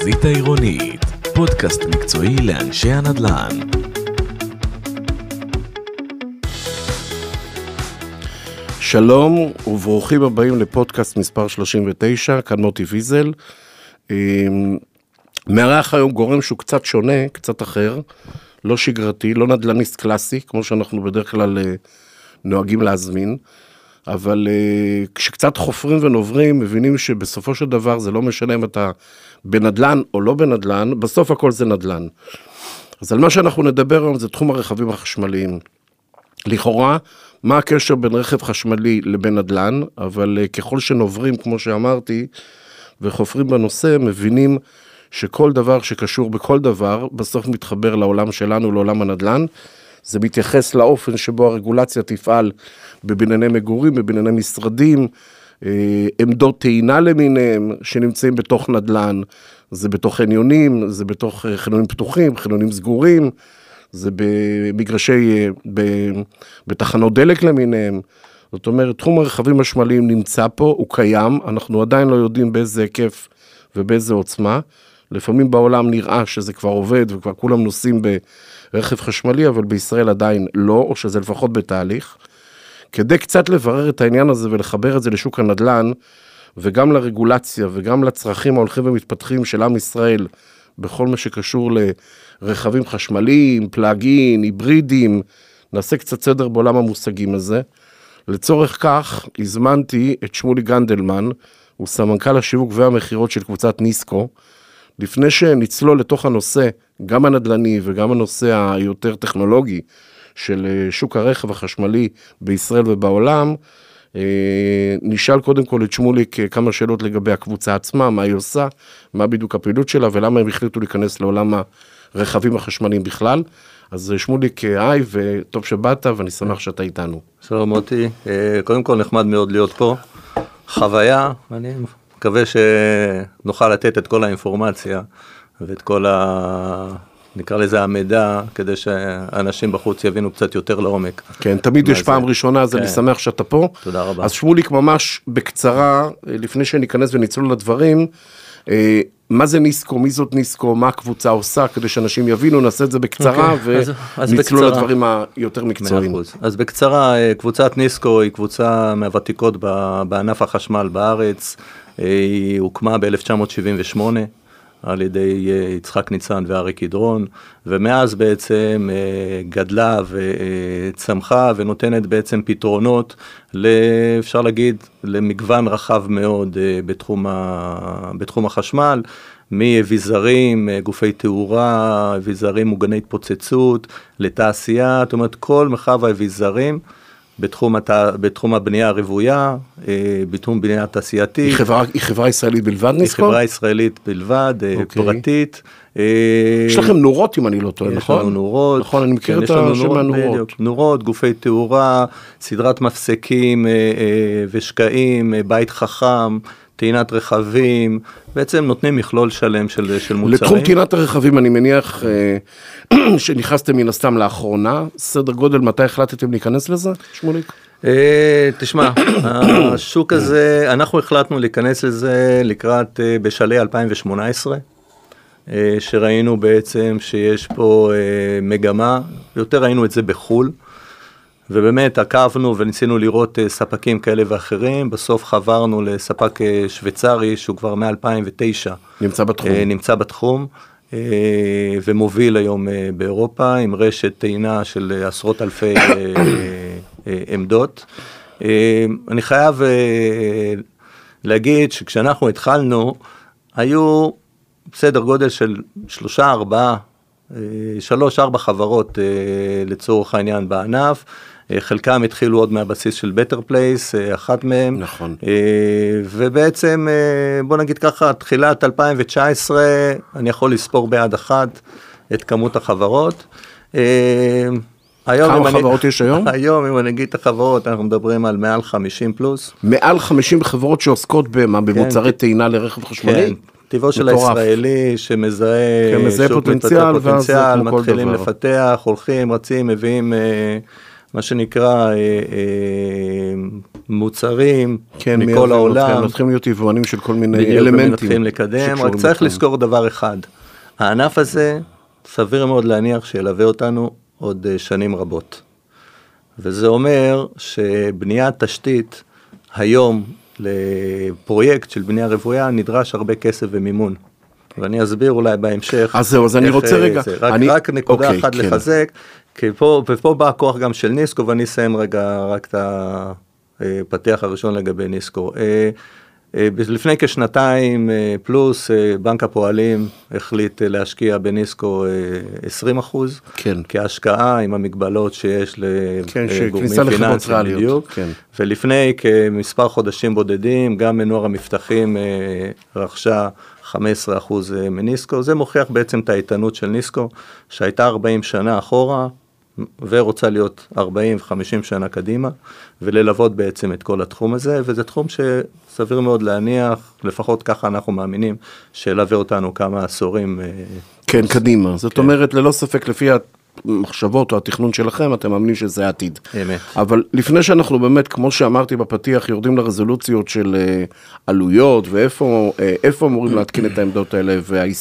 החזית העירונית, פודקאסט מקצועי לאנשי הנדל"ן. שלום וברוכים הבאים לפודקאסט מספר 39, כאן מוטי ויזל. מארח היום גורם שהוא קצת שונה, קצת אחר, לא שגרתי, לא נדל"ניסט קלאסי, כמו שאנחנו בדרך כלל נוהגים להזמין, אבל כשקצת חופרים ונוברים, מבינים שבסופו של דבר זה לא משנה אם אתה בנדל"ן או לא בנדל"ן, בסוף הכל זה נדל"ן. אז על מה שאנחנו נדבר היום זה תחום הרכבים החשמליים. לכאורה, מה הקשר בין רכב חשמלי לבין נדל"ן, אבל ככל שנוברים, כמו שאמרתי, וחופרים בנושא, מבינים שכל דבר שקשור בכל דבר, בסוף מתחבר לעולם שלנו, לעולם הנדל"ן. זה מתייחס לאופן שבו הרגולציה תפעל בבנייני מגורים, בבנייני משרדים, עמדות טעינה למיניהם שנמצאים בתוך נדל"ן, זה בתוך חניונים, זה בתוך חניונים פתוחים, חניונים סגורים, זה במגרשי, בתחנות דלק למיניהם. זאת אומרת, תחום הרכבים החשמליים נמצא פה, הוא קיים, אנחנו עדיין לא יודעים באיזה היקף ובאיזה עוצמה. לפעמים בעולם נראה שזה כבר עובד וכבר כולם נוסעים ברכב חשמלי, אבל בישראל עדיין לא, או שזה לפחות בתהליך. כדי קצת לברר את העניין הזה ולחבר את זה לשוק הנדל"ן, וגם לרגולציה וגם לצרכים ההולכים ומתפתחים של עם ישראל, בכל מה שקשור לרכבים חשמליים, פלאגין, היברידים, נעשה קצת סדר בעולם המושגים הזה. לצורך כך, הזמנתי את שמולי גנדלמן, הוא סמנכ"ל השיווק והמחירות של קבוצת ניסקו. לפני שנצלול לתוך הנושא, גם הנדל"ני וגם הנושא היותר טכנולוגי של שוק הרכב החשמלי בישראל ובעולם, נשאל קודם כל את שמוליק כמה שאלות לגבי הקבוצה עצמה, מה היא עושה, מה בדיוק הפעילות שלה ולמה הם החליטו להיכנס לעולם הרכבים החשמליים בכלל. אז שמוליק, היי וטוב שבאת ואני שמח שאתה איתנו. שלום מוטי, קודם כל נחמד מאוד להיות פה, חוויה, אני מקווה שנוכל לתת את כל האינפורמציה ואת כל נקרא לזה המידע, כדי שאנשים בחוץ יבינו קצת יותר לעומק. כן, תמיד יש פעם ראשונה, אז אני שמח שאתה פה. תודה רבה. אז שמוליק ממש בקצרה, לפני שניכנס ונצלול לדברים, מה זה ניסקו, מי זאת ניסקו, מה הקבוצה עושה, כדי שאנשים יבינו, נעשה את זה בקצרה, ונצלול לדברים היותר מקצועיים. אז בקצרה, קבוצת ניסקו היא קבוצה מהוותיקות בענף החשמל בארץ, היא הוקמה ב-1978, על ידי יצחק ניצן ואריק ידרון, ומאז בעצם גדלה וצמחה ונותנת בעצם פתרונות, אפשר להגיד, למגוון רחב מאוד בתחום החשמל, מאביזרים, גופי תאורה, אביזרים מוגני התפוצצות, לתעשייה, זאת אומרת כל מרחב האביזרים, בתחום הבנייה הרוויה, בתחום בנייה התעשייתית. היא חברה ישראלית בלבד, ניסקו? היא חברה ישראלית בלבד, פרטית. יש לכם נורות, אם אני לא טועה, נכון? יש לנו נורות. נכון, אני מכיר את השם מהנורות. נורות, גופי תאורה, סדרת מפסקים ושקעים, בית חכם, טעינת רכבים, בעצם נותנים מכלול שלם של מוצרים. לתחום טעינת הרכבים אני מניח שנכנסתם מן הסתם לאחרונה, סדר גודל מתי החלטתם להיכנס לזה, שמוליק? תשמע, השוק הזה, אנחנו החלטנו להיכנס לזה לקראת בשלהי 2018, שראינו בעצם שיש פה מגמה, יותר ראינו את זה בחול, ובאמת עקבנו וניסינו לראות ספקים כאלה ואחרים, בסוף חברנו לספק שוויצרי שהוא כבר מ-2009 נמצא בתחום, ומוביל היום באירופה עם רשת טעינה של עשרות אלפי עמדות. אני חייב להגיד שכשאנחנו התחלנו, היו סדר גודל של 3-4 חברות לצורך העניין בענף, חלקם התחילו עוד מהבסיס של בטר פלייס, אחת מהם. נכון. ובעצם, בוא נגיד ככה, תחילת 2019, אני יכול לספור ביד אחת את כמות החברות. כמה חברות יש היום? היום, אם אני אגיד את החברות, אנחנו מדברים על מעל 50 פלוס. מעל 50 חברות שעוסקות במוצרי טעינה לרכב חשמלי? כן. טבעו של הישראלי שמזהה פוטנציאל, מתחילים לפתח, הולכים, רצים, מביאים מה שנקרא מוצרים כן, מכל העולם. מתחילים להיות יבואנים של כל מיני בדיוק, אלמנטים. מתחילים לקדם, רק צריך לזכור דבר אחד, הענף הזה סביר מאוד להניח שילווה אותנו עוד שנים רבות. וזה אומר שבניית תשתית היום לפרויקט של בנייה רוויה נדרש הרבה כסף ומימון. ואני אסביר אולי בהמשך. אז זהו, אז אני רוצה רגע. רק נקודה אחת לחזק, ופה בא הכוח גם של ניסקו, ואני אסיים רגע רק את הפתח הראשון לגבי ניסקו. לפני כשנתיים פלוס, בנק הפועלים החליט להשקיע בניסקו 20%, כן. כהשקעה עם המגבלות שיש לגורמים פיננסיים בדיוק, כן. ולפני כמספר חודשים בודדים, גם מנוער המפתחים רכשה 15% מניסקו, זה מוכיח בעצם את האיתנות של ניסקו, שהייתה 40 שנה אחורה, ורוצה להיות 40-50 שנה קדימה, וללוות בעצם את כל התחום הזה, וזה תחום שסביר מאוד להניח, לפחות ככה אנחנו מאמינים, שילווה אותנו כמה עשורים. כן, קדימה. זאת אומרת, ללא ספק, לפי המחשבות או התכנון שלכם, אתם מאמינים שזה העתיד. אמת. אבל לפני שאנחנו באמת, כמו שאמרתי בפתיח, יורדים לרזולוציות של עלויות, ואיפה אמורים להתקין את העמדות האלה,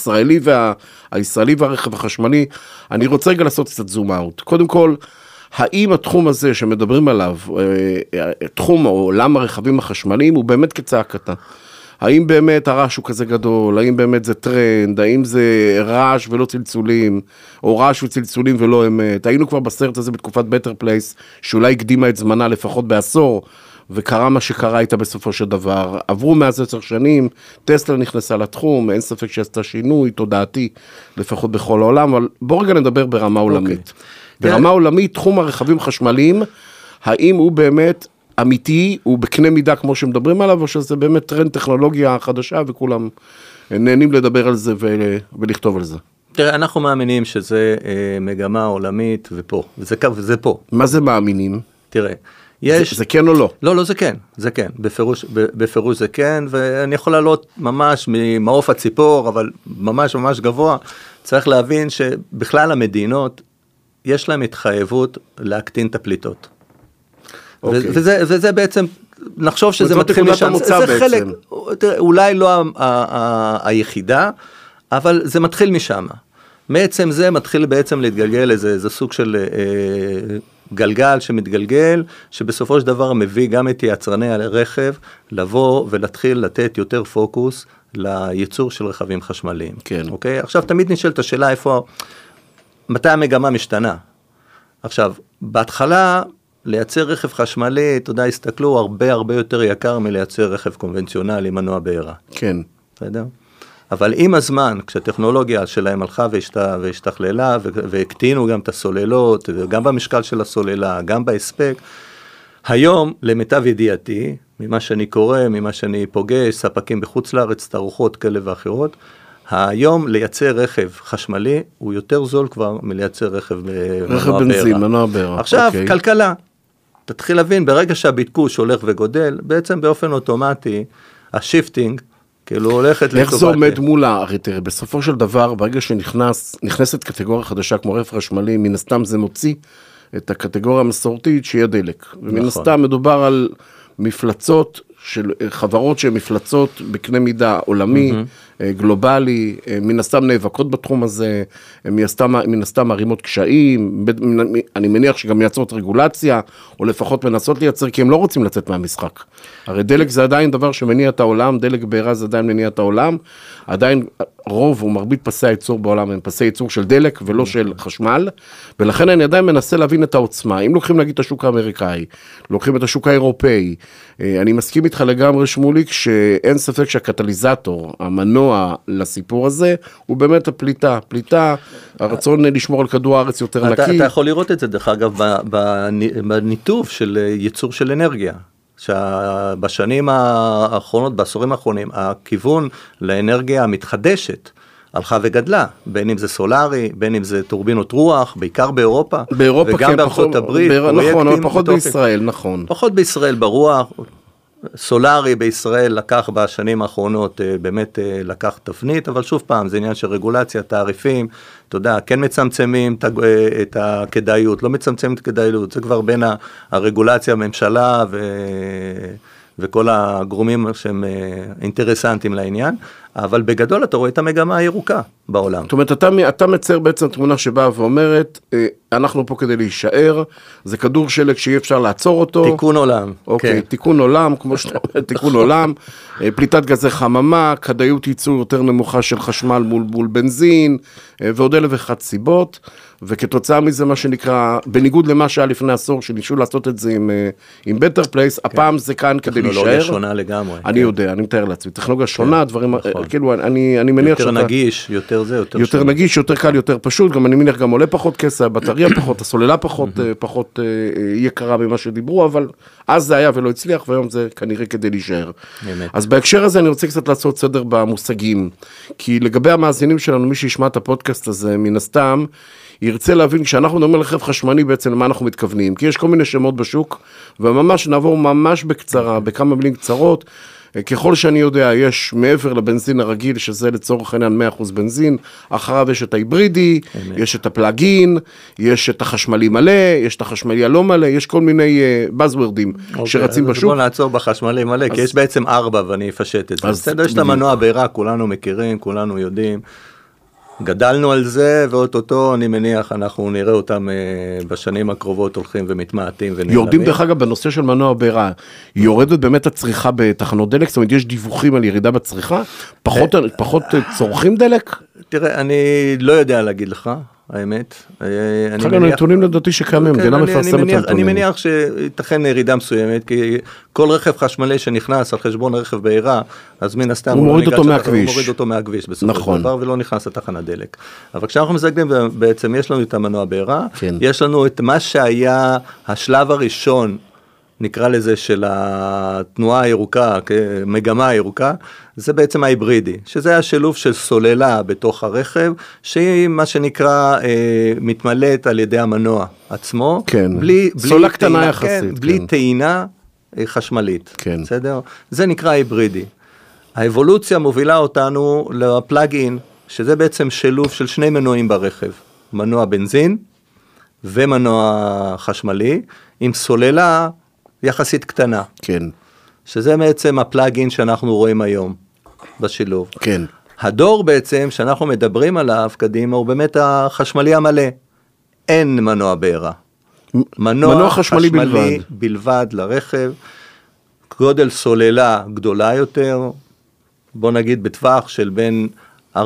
והישראלי והרכב החשמלי, אני רוצה רגע לעשות קצת זום אאוט. קודם כל, האם התחום הזה שמדברים עליו, תחום או עולם הרכבים החשמליים, הוא באמת כצעקתה? האם באמת הרעש הוא כזה גדול? האם באמת זה טרנד? האם זה רעש ולא צלצולים? או רעש וצלצולים ולא אמת? היינו כבר בסרט הזה בתקופת בטר פלייס, שאולי הקדימה את זמנה לפחות בעשור, וקרה מה שקרה איתה בסופו של דבר. עברו מאז 10 שנים, טסלה נכנסה לתחום, אין ספק שעשתה שינוי, תודעתי, לפחות בכל העולם, אבל בואו רגע נדבר ברמה עולמית. ברמה עולמית, תחום הרכבים חשמליים, האם הוא באמת אמיתי, הוא בקנה מידה כמו שמדברים עליו, או שזה באמת טרנד טכנולוגיה חדשה, וכולם נהנים לדבר על זה ולכתוב על זה? תראה, אנחנו מאמינים שזה מגמה עולמית ופה, וזה פה. מה זה מאמינים? תראה, זה כן או לא? לא, זה כן, בפירוש זה כן, ואני יכול לעלות ממש ממעוף הציפור, אבל ממש גבוה, צריך להבין שבכלל המדינות, יש להם התחייבות להקטין את הפליטות. וזה בעצם, נחשוב שזה מתחיל משם, זה חלק, אולי לא היחידה, אבל זה מתחיל משם. מעצם זה מתחיל בעצם להתגלגל איזה סוג של גלגל שמתגלגל, שבסופו של דבר מביא גם את יצרני הרכב, לבוא ולהתחיל לתת יותר פוקוס לייצור של רכבים חשמליים. כן. אוקיי? עכשיו תמיד נשאלת השאלה מתי המגמה משתנה? עכשיו, בהתחלה, לייצר רכב חשמלי, אתה יודע, הסתכלו הרבה יותר יקר מלייצר רכב קונבנציונלי, מנוע בעירה. כן. אתה יודע? אבל עם הזמן, כשהטכנולוגיה שלהם הלכה והשתכללה, והקטינו גם את הסוללות, וגם במשקל של הסוללה, גם בהספק, היום, למיטב ידיעתי, ממה שאני קורא, ממה שאני פוגש, ספקים בחוץ לארץ, תערוכות כאלה ואחרות, היום לייצר רכב חשמלי, הוא יותר זול כבר מלייצר רכב בנזין, מנוע בעירה. עכשיו, כלכלה. תתחיל להבין, ברגע שהביקוש הולך וגודל, בעצם באופן אוטומטי, השיפטינג, כאילו הולכת לטובת. איך זה עומד מול הרי תראה, בסופו של דבר, ברגע שנכנסת קטגוריה חדשה כמו רכב חשמלי, מן הסתם זה מוציא את הקטגוריה המסורתית שיהיה דלק. ומן הסתם מדובר על מפלצות של חברות שהן מפלצות בקנה מידה עולמי, גלובלי, מן הסתם נאבקות בתחום הזה, מן הסתם מרימות קשיים, אני מניח שגם מייצרות רגולציה, או לפחות מנסות לייצר, כי הם לא רוצים לצאת מהמשחק. הרי דלק זה עדיין דבר שמניע את העולם, דלק בעירה זה עדיין מניע את העולם, עדיין רוב ומרבית פסי הייצור בעולם הם פסי ייצור של דלק ולא של חשמל, ולכן אני עדיין מנסה להבין את העוצמה. אם לוקחים להגיד את השוק האמריקאי, לוקחים את השוק האירופאי, אני מסכים איתך לגמרי שמוליק, שאין ספק שהקטליזטור, המנוע לסיפור הזה, הוא באמת הפליטה, הרצון לשמור על כדור הארץ יותר נקי. אתה יכול לראות את זה, דרך אגב, בניתוב של ייצור של אנרגיה. שבשנים האחרונות, בעשורים האחרונים, הכיוון לאנרגיה המתחדשת הלכה וגדלה, בין אם זה סולרי, בין אם זה טורבינות רוח, בעיקר באירופה, וגם בארצות הברית, נכון, אבל פחות בישראל, נכון. פחות בישראל ברוח, סולארי בישראל לקח בשנים האחרונות, באמת לקח תפנית, אבל שוב פעם, זה עניין של רגולציה, תעריפים, אתה יודע, כן מצמצמים את הכדאיות, לא מצמצמים את הכדאיות, זה כבר בין הרגולציה, הממשלה וכל הגורמים שהם אינטרסנטים לעניין, אבל בגדול אתה רואה את המגמה הירוקה בעולם. זאת אומרת, אתה מצייר בעצם תמונה שבאה ואומרת, אנחנו פה כדי להישאר, זה כדור שלג שאי אפשר לעצור אותו. תיקון עולם. אוקיי, תיקון עולם, כמו שאתה אומר, תיקון עולם, פליטת גזי חממה, כדאיות ייצור יותר נמוכה של חשמל מול בנזין, ועוד 1,001 סיבות, וכתוצאה מזה מה שנקרא, בניגוד למה שהיה לפני עשור, שניסו לעשות את זה עם Better Place, הפעם זה כאן כדי להישאר. טכנולוגיה שונה לגמרי. אני יודע, אני מתאר לעצמי, טכנולוגיה שונה, דברים, כאילו, אני מניח יותר נגיש, יותר זה, יותר נגיש, יותר קל, יותר פשוט, גם אני מניח גם עולה פחות כסף, הבטריה פחות, הסוללה פחות יקרה ממה שדיברו, אבל אז זה היה ולא הצליח, והיום זה כנראה כדי להישאר. אז בהקשר הזה אני רוצה קצת לעשות סדר במושגים, כי לגבי המאזינים שלנו, מי שישמע את הפודקאסט הזה, מן הסתם, ירצה להבין, כשאנחנו מדברים על רכב חשמלי בעצם למה אנחנו מתכוונים, כי יש כל מיני שמות בשוק, וממש נעבור ממש בקצרה, בכמה מילים קצרות, ככל שאני יודע, יש מעבר לבנזין הרגיל, שזה לצורך העניין 100% בנזין, אחריו יש את ההיברידי, יש את הפלאגין, יש את החשמלי מלא, יש את החשמלי הלא מלא, יש כל מיני בזוורדים שרצים בשוק. בוא נעצור בחשמלי מלא, כי יש בעצם 4 ואני אפשט את זה. בסדר, יש את המנוע בעירה, כולנו מכירים, כולנו יודעים. גדלנו על זה, ואו-טו-טו, אני מניח, אנחנו נראה אותם בשנים הקרובות הולכים ומתמעטים ונעלמים. יורדים דרך אגב בנושא של מנוע בעירה, יורדת באמת הצריכה בתחנות דלק, זאת אומרת, יש דיווחים על ירידה בצריכה, פחות צורכים דלק? תראה, אני לא יודע להגיד לך, האמת. אחר כך נתונים לדעתי שקיימים, המדינה מפרסמת את הנתונים. אני מניח שייתכן ירידה מסוימת, כי כל רכב חשמלי שנכנס על חשבון רכב בעירה, אז מן הסתם הוא מוריד אותו מהכביש בסופו של דבר, ולא נכנס לתחנת דלק. אבל כשאנחנו מסתכלים, בעצם יש לנו את המנוע בעירה, יש לנו את מה שהיה השלב הראשון, נקרא לזה של התנועה הירוקה, מגמה הירוקה, זה בעצם ההיברידי, שזה השילוב של סוללה בתוך הרכב, שהיא מה שנקרא מתמלאת על ידי המנוע עצמו, כן, סולה קטנה יחסית, בלי טעינה חשמלית, כן. בסדר? זה נקרא היברידי. האבולוציה מובילה אותנו לפלאג-אין, שזה בעצם שילוב של 2 מנועים ברכב, מנוע בנזין ומנוע חשמלי, עם סוללה יחסית קטנה. כן. שזה בעצם הפלאגין שאנחנו רואים היום בשילוב. כן. הדור בעצם שאנחנו מדברים עליו קדימה הוא באמת החשמלי המלא. אין מנוע בעירה. מנוע חשמלי בלבד לרכב, גודל סוללה גדולה יותר, בוא נגיד בטווח של בין 40-50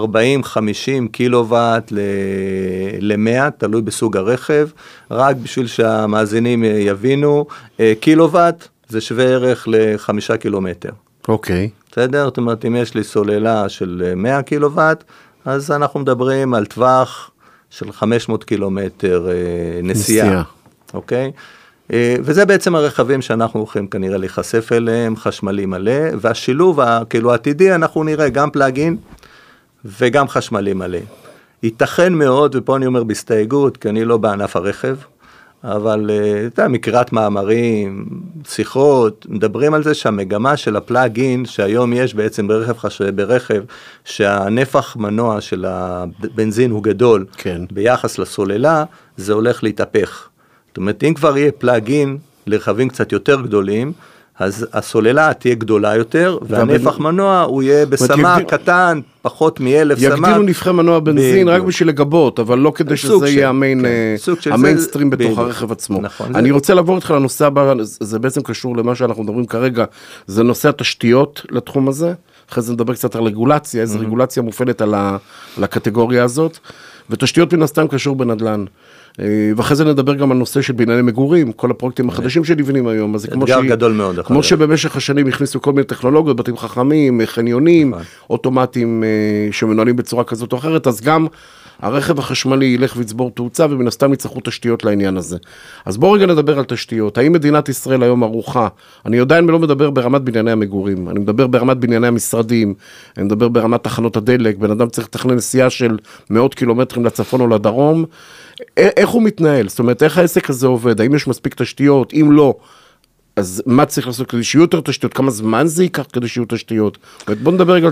קילוואט ל-100, תלוי בסוג הרכב, רק בשביל שהמאזינים יבינו, קילוואט זה שווה ערך ל5 קילומטר. אוקיי. בסדר? זאת אומרת, אם יש לי סוללה של 100 קילוואט, אז אנחנו מדברים על טווח של 500 קילומטר נסיעה. אוקיי? וזה בעצם הרכבים שאנחנו הולכים כנראה להיחשף אליהם, חשמלי מלא, והשילוב כאילו העתידי אנחנו נראה גם פלאגין, וגם חשמלי מלא. ייתכן מאוד, ופה אני אומר בהסתייגות, כי אני לא בענף הרכב, אבל אתה יודע, מקריאת מאמרים, שיחות, מדברים על זה שהמגמה של הפלאגין, שהיום יש בעצם ברכב, שהנפח מנוע של הבנזין הוא גדול, כן. ביחס לסוללה, זה הולך להתהפך. זאת אומרת, אם כבר יהיה פלאגין לרכבים קצת יותר גדולים, אז הסוללה תהיה גדולה יותר, והנפח מנוע הוא יהיה בסמה קטן, פחות מ1,000 סמה. יגדילו נפחי מנוע בנזין רק בשביל לגבות, אבל לא כדי שזה יהיה המיינסטרים בתוך הרכב עצמו. אני רוצה לעבור איתך לנושא הבא, זה בעצם קשור למה שאנחנו מדברים כרגע, זה נושא התשתיות לתחום הזה, אחרי זה נדבר קצת על רגולציה, איזו רגולציה מופעלת על הקטגוריה הזאת, ותשתיות מן הסתם קשור בנדל"ן. ואחרי זה נדבר גם על נושא של בנייני מגורים, כל הפרויקטים החדשים שנבנים היום, אז אתגר גדול מאוד. כמו שבמשך השנים הכניסו כל מיני טכנולוגיות, בתים חכמים, חניונים, אוטומטיים שמנוהלים בצורה כזאת או אחרת, אז גם הרכב החשמלי ילך ויצבור תאוצה, ומן הסתם יצטרכו תשתיות לעניין הזה. אז בואו רגע נדבר על תשתיות. האם מדינת ישראל היום ערוכה? אני עדיין לא מדבר ברמת בנייני המגורים, אני מדבר ברמת בנייני המשרדים, אני מדבר ברמת תחנות הדלק, בן אדם צריך לתכנן נסיעה של מאות קילומטרים לצפון או לדרום, איך הוא מתנהל? זאת אומרת, איך העסק הזה עובד? האם יש מספיק תשתיות? אם לא, אז מה צריך לעשות כדי שיהיו יותר תשתיות? כמה זמן זה ייקח כדי שיהיו תשתיות? בוא נדבר רגע על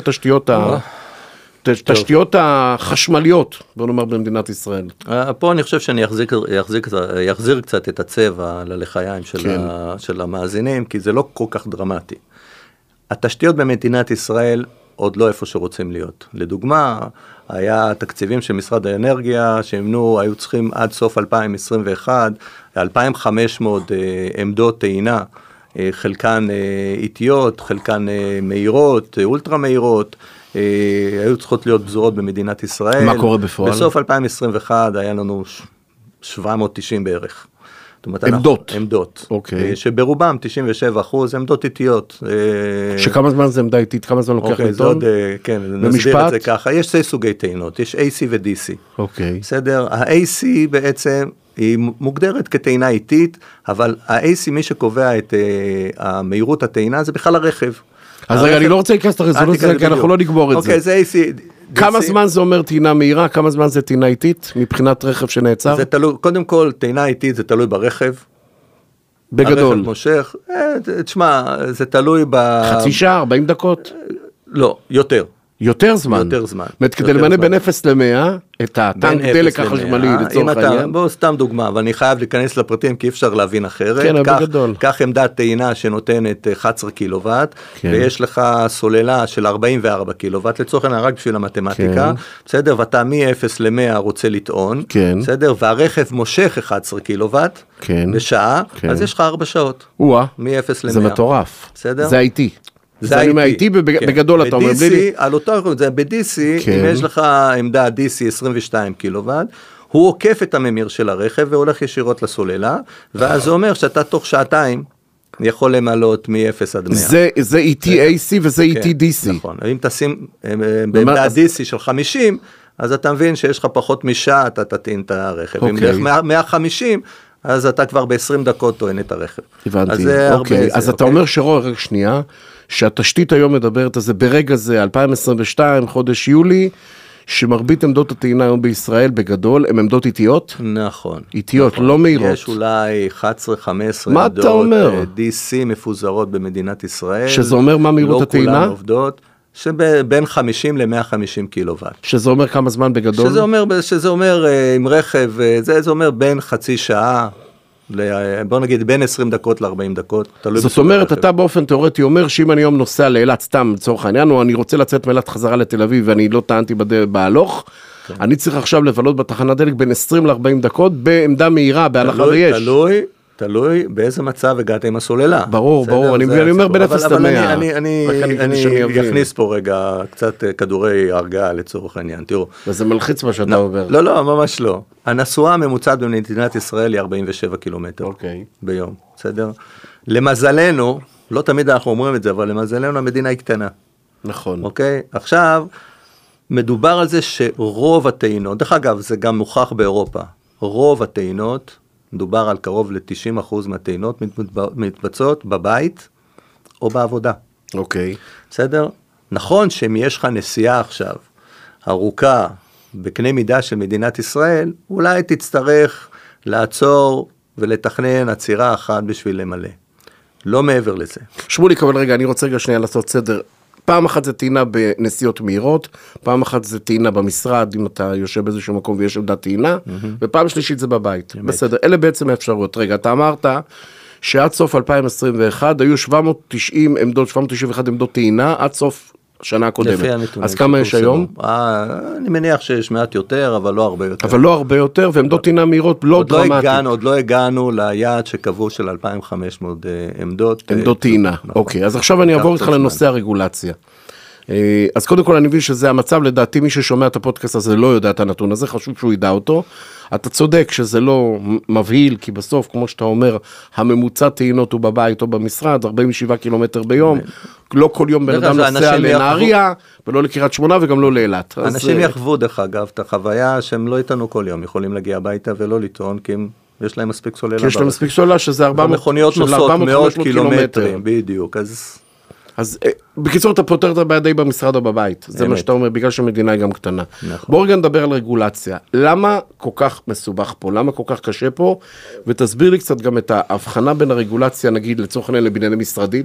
תשתיות החשמליות, בוא נאמר, במדינת ישראל. פה אני חושב שאני אחזיר קצת את הצבע ללחיים של המאזינים, כי זה לא כל כך דרמטי. התשתיות במדינת ישראל עוד לא איפה שרוצים להיות. לדוגמה, היה תקציבים של משרד האנרגיה, היו צריכים עד סוף 2021, 2,500 עמדות טעינה, חלקן איטיות, חלקן מהירות, אולטרה מהירות, היו צריכות להיות בזורות במדינת ישראל. מה קורה בפועל? בסוף 2021 היה לנו 790 בערך. עמדות. עמדות. אוקיי. שברובם 97% עמדות איטיות. שכמה זמן זה עמדה איטית? כמה זמן לוקח לטעון? כן, נסביר את זה ככה. יש שתי סוגי טעינות, יש AC ו-DC. אוקיי. בסדר? ה-AC בעצם היא מוגדרת כטעינה איטית, אבל ה-AC מי שקובע את המהירות הטעינה זה בכלל הרכב. אז רגע, אני לא רוצה להיכנס לרזולוציה, כי אנחנו לא נגמור את זה. אוקיי, זה AC. כמה זמן זה אומר טעינה מהירה, כמה זמן זה טעינה איטית, מבחינת רכב שנעצר? זה תלוי, קודם כל, טעינה איטית זה תלוי ברכב. בגדול. הרכב מושך, תשמע, זה תלוי חצי שעה, 40 דקות? לא, יותר. יותר זמן? יותר זמן. זאת אומרת, כדי למנה בין 0 ל-100, את הטנק דלק החשמלי לצורך העניין. בואו סתם דוגמה, אבל אני חייב להיכנס לפרטים, כי אי אפשר להבין אחרת. כן, בגדול. קח עמדת טעינה שנותנת 11 קילוואט, ויש לך סוללה של 44 קילוואט, לצורך העניין רק בשביל המתמטיקה, בסדר, ואתה מ-0 ל-100 רוצה לטעון, בסדר, והרכב מושך 11 קילוואט, בשעה, אז יש לך 4 שעות. מ-0 ל-100. זה מטורף. בסדר? זה איטי. זה איטי בגדול, אתה אומר, בלי לי. על אותו, זה ב-DC, אם יש לך עמדה DC 22 קילוואט, הוא עוקף את הממיר של הרכב, והולך ישירות לסוללה, ואז זה אומר שאתה תוך שעתיים, יכול למלות מ-0 עד 100. זה איטי AC וזה איטי DC. נכון, אם תשים בעמדה DC של 50, אז אתה מבין שיש לך פחות משעה, אתה תטעין את הרכב. אם דרך 150, אז אתה כבר ב-20 דקות טוען את הרכב. הבנתי, אוקיי. אז אתה אומר רק שנייה, שהתשתית היום מדברת על זה ברגע זה, 2022, חודש יולי, שמרבית עמדות הטעינה היום בישראל בגדול, הן עמדות איטיות? נכון. איטיות, לא מהירות. יש אולי 11-15 עמדות DC מפוזרות במדינת ישראל. שזה אומר מה מהירות הטעינה? לא כולן עובדות. שבין 50 ל-150 קילוואט. שזה אומר כמה זמן בגדול? שזה אומר עם רכב, זה אומר בין חצי שעה, בוא נגיד בין 20 דקות ל-40 דקות. זאת אומרת, אתה באופן תיאורטי אומר שאם אני היום נוסע לאילת סתם לצורך העניין, או אני רוצה לצאת מאילת חזרה לתל אביב ואני לא טענתי בהלוך, אני צריך עכשיו לבלות בתחנת דלק בין 20 ל-40 דקות בעמדה מהירה, בהנחה ויש. תלוי באיזה מצב הגעת עם הסוללה. ברור, אני אומר בין 0 ל-100. אני אכניס פה רגע קצת כדורי הרגעה לצורך העניין, תראו. וזה מלחיץ מה שאתה עובר. לא, ממש לא. הנסועה הממוצעת במדינת ישראל היא 47 קילומטר ביום, בסדר? למזלנו, לא תמיד אנחנו אומרים את זה, אבל למזלנו המדינה היא קטנה. נכון. אוקיי? עכשיו, מדובר על זה שרוב הטעינות, דרך אגב, זה גם מוכח באירופה, רוב הטעינות, מדובר על קרוב ל-90% מהטעינות מתבצעות בבית או בעבודה. אוקיי. בסדר? נכון שאם יש לך נסיעה עכשיו ארוכה בקנה מידה של מדינת ישראל, אולי תצטרך לעצור ולתכנן עצירה אחת בשביל למלא. לא מעבר לזה. שמוליק, אבל רגע, אני רוצה רגע שנייה לעשות סדר. פעם אחת זה טעינה בנסיעות מהירות, פעם אחת זה טעינה במשרד, אם אתה יושב באיזשהו מקום ויש עמדת טעינה, ופעם שלישית זה בבית. בסדר, אלה בעצם האפשרויות. רגע, אתה אמרת שעד סוף 2021 היו 791 עמדות טעינה, עד סוף השנה הקודמת. אז כמה יש היום? אני מניח שיש מעט יותר, אבל לא הרבה יותר. אבל לא הרבה יותר, ועמדות טעינה מהירות לא דרמטית. עוד לא הגענו ליעד שקבעו של 2,500 עמדות. עמדות טעינה, אוקיי. אז עכשיו אני אעבור איתך לנושא הרגולציה. אז קודם כל אני מבין שזה המצב, לדעתי מי ששומע את הפודקאסט הזה לא יודע את הנתון הזה, חשוב שהוא ידע אותו. אתה צודק שזה לא מבהיל, כי בסוף, כמו שאתה אומר, הממוצע טעינות הוא בבית או במשרד, 47 קילומטר ביום, לא כל יום בן אדם נוסע לנהריה, ולא לקריית שמונה וגם לא לאילת. אנשים יחוו דרך אגב את החוויה שהם לא איתנו כל יום, יכולים להגיע הביתה ולא לטעון, כי יש להם מספיק סוללה. כי יש להם מספיק סוללה, שזה 400 מכוניות נוסעות מאות קילומטרים, בדיוק, אז בקיצור, אתה פותר את הבעיה די במשרד או בבית. זה מה שאתה אומר, בגלל שהמדינה היא גם קטנה. בואו רגע נדבר על רגולציה. למה כל כך מסובך פה? למה כל כך קשה פה? ותסביר לי קצת גם את ההבחנה בין הרגולציה, נגיד, לצורך העניין לבנייני משרדים,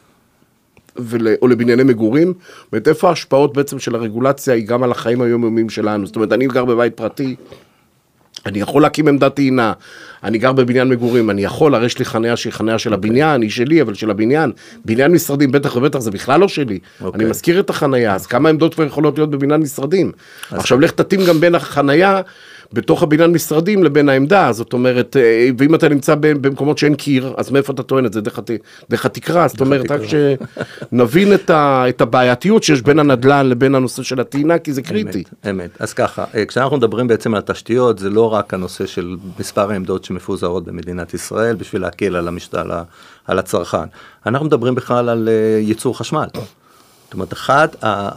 או לבנייני מגורים, ואת איפה ההשפעות בעצם של הרגולציה היא גם על החיים היומיומיים שלנו. זאת אומרת, אני גר בבית פרטי, אני יכול להקים עמדת טעינה, אני גר בבניין מגורים, אני יכול, הרי יש לי חניה שהיא חניה של הבניין, היא שלי, אבל של הבניין. בניין משרדים, בטח ובטח, זה בכלל לא שלי. אני מזכיר את החניה, אז כמה עמדות כבר יכולות להיות בבניין משרדים? עכשיו, לך תתאים גם בין החניה, בתוך הבניין משרדים לבין העמדה, זאת אומרת, ואם אתה נמצא במקומות שאין קיר, אז מאיפה אתה טוען את זה? דרך התקרה, זאת אומרת, רק שנבין את הבעייתיות שיש בין הנדל"ן לבין הנושא של הטעינה, כי זה קריטי. אמת. אז ככה, כשאנחנו מדברים בעצם על התשתיות, זה לא רק הנושא של מספר העמדות שמפוזרות במדינת ישראל, בשביל להקל על הצרכן. אנחנו מדברים בכלל על ייצור חשמל. זאת אומרת, אחד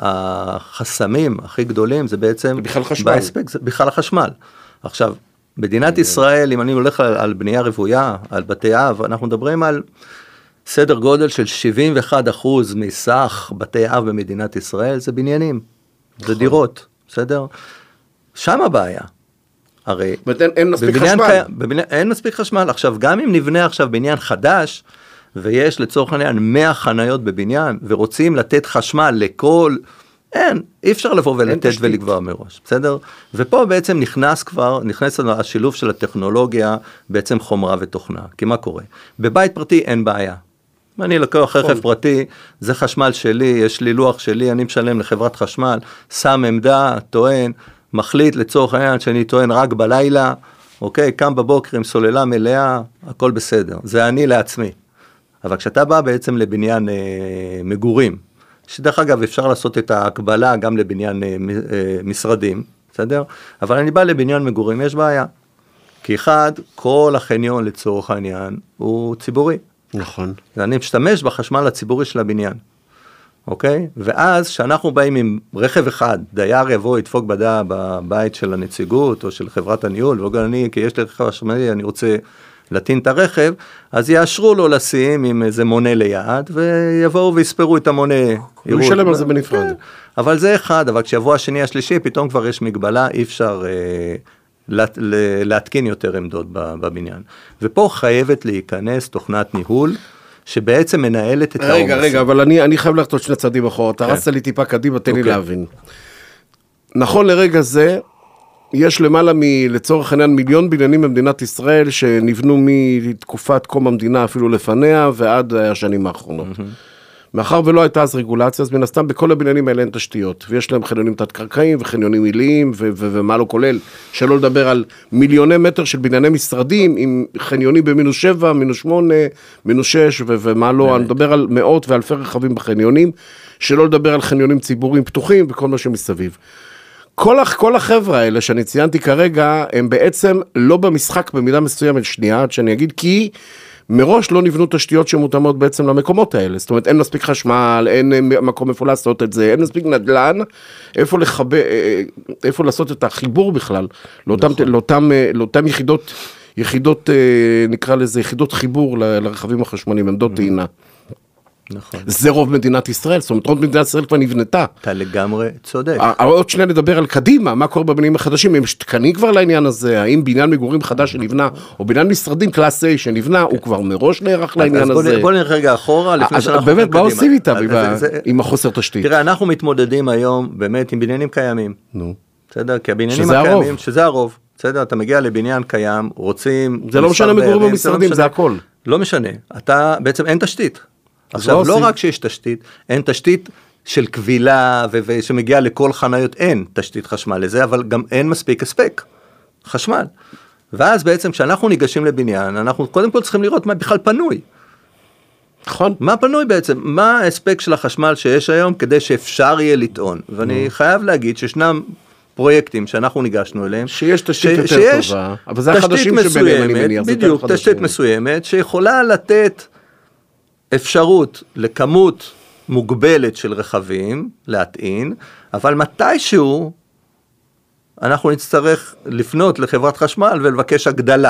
החסמים הכי גדולים זה בעצם בכלל חשמל. באספקט, זה בכלל החשמל. עכשיו, מדינת ישראל, אם אני הולך על בנייה רוויה, על בתי אב, אנחנו מדברים על סדר גודל של 71% מסך בתי אב במדינת ישראל, זה בניינים, זה דירות, בסדר? שם הבעיה. הרי אין מספיק חשמל. אין מספיק חשמל. עכשיו, גם אם נבנה עכשיו בניין חדש, ויש לצורך העניין 100 חניות בבניין, ורוצים לתת חשמל לכל, אי אפשר לבוא ולתת ולקבוע מראש, בסדר? ופה בעצם נכנס השילוב של הטכנולוגיה, בעצם חומרה ותוכנה. כי מה קורה? בבית פרטי אין בעיה. אני לקוח רכב פרטי, זה חשמל שלי, יש לי לוח שלי, אני משלם לחברת חשמל, שם עמדה, טוען, מחליט לצורך העניין שאני טוען רק בלילה, אוקיי, קם בבוקר עם סוללה מלאה, הכל בסדר. זה אני לעצמי. אבל כשאתה בא בעצם לבניין מגורים, שדרך אגב אפשר לעשות את ההקבלה גם לבניין משרדים, בסדר? אבל אני בא לבניין מגורים, יש בעיה. כי אחד, כל החניון לצורך העניין הוא ציבורי. נכון. ואני משתמש בחשמל הציבורי של הבניין. אוקיי? ואז שאנחנו באים עם רכב אחד, דייר יבוא, ידפוק בבית של הנציגות או של חברת הניהול, וגם אני, כי יש לי רכב חשמלי, אני רוצה לטעין את הרכב, אז יאשרו לו לשים עם איזה מונה ליד, ויבואו ויספרו את המונה. הוא ישלם על זה בנפרד. אבל זה אחד, אבל כשיבוא השני השלישי, פתאום כבר יש מגבלה, אי אפשר להתקין יותר עמדות בבניין. ופה חייבת להיכנס תוכנת ניהול, שבעצם מנהלת את העומס. רגע, אבל אני חייב ללכת עוד שני צעדים אחורה, אתה רצת לי טיפה קדימה, תן לי להבין. נכון לרגע זה, יש למעלה לצורך העניין 1,000,000 בניינים במדינת ישראל, שנבנו מתקופת קום המדינה אפילו לפניה, ועד השנים האחרונות. מאחר ולא הייתה אז רגולציה, אז מן הסתם בכל הבניינים האלה אין תשתיות, ויש להם חניונים תת-קרקעיים וחניונים עיליים, ומה לא כולל, שלא לדבר על מיליוני מטר של בנייני משרדים, עם חניונים ב-7, -8, -6, ומה לא, אני מדבר על מאות ואלפי רכבים בחניונים, שלא לדבר על חניונים ציבוריים פתוחים, וכל מה שמסביב. כל החבר'ה האלה שאני ציינתי כרגע, הם בעצם לא במשחק במידה מסוימת שנייה, עד שאני אגיד, כי מראש לא נבנו תשתיות שמותאמות בעצם למקומות האלה, זאת אומרת, אין מספיק חשמל, אין מקום איפה לעשות את זה, אין מספיק נדל"ן, איפה לעשות את החיבור בכלל, לאותם יחידות, נקרא לזה, יחידות חיבור לרכבים החשמליים, עמדות טעינה. נכון. זה רוב מדינת ישראל, זאת אומרת, רוב מדינת ישראל כבר נבנתה. אתה לגמרי צודק. עוד שניה נדבר על קדימה, מה קורה בבניינים החדשים, הם תקנים כבר לעניין הזה, האם בניין מגורים חדש שנבנה, או בניין משרדים קלאס A שנבנה, הוא כבר מראש נערך לעניין הזה. בוא נלך רגע אחורה, לפני שאנחנו באמת, מה עושים איתם עם החוסר תשתית? תראה, אנחנו מתמודדים היום באמת עם בניינים קיימים. נו. בסדר? כי הבניינים הקיימים, שזה הרוב. בסדר? אתה מגיע לבניין קיים, רוצים... זה לא משנה מגורים במשרדים, זה הכל. לא משנה. אתה בעצם אין תשתית. עכשיו, לא רק שיש תשתית, אין תשתית של קבילה ושמגיעה לכל חניות, אין תשתית חשמל לזה, אבל גם אין מספיק הספק, חשמל. ואז בעצם כשאנחנו ניגשים לבניין, אנחנו קודם כל צריכים לראות מה בכלל פנוי. נכון. מה פנוי בעצם? מה ההספק של החשמל שיש היום כדי שאפשר יהיה לטעון? ואני חייב להגיד שישנם פרויקטים שאנחנו ניגשנו אליהם. שיש תשתית יותר טובה, אבל זה החדשים שביניהם אני מניח. בדיוק, תשתית מסוימת שיכולה לתת אפשרות לכמות מוגבלת של רכבים להטעין, אבל מתישהו אנחנו נצטרך לפנות לחברת חשמל ולבקש הגדלה.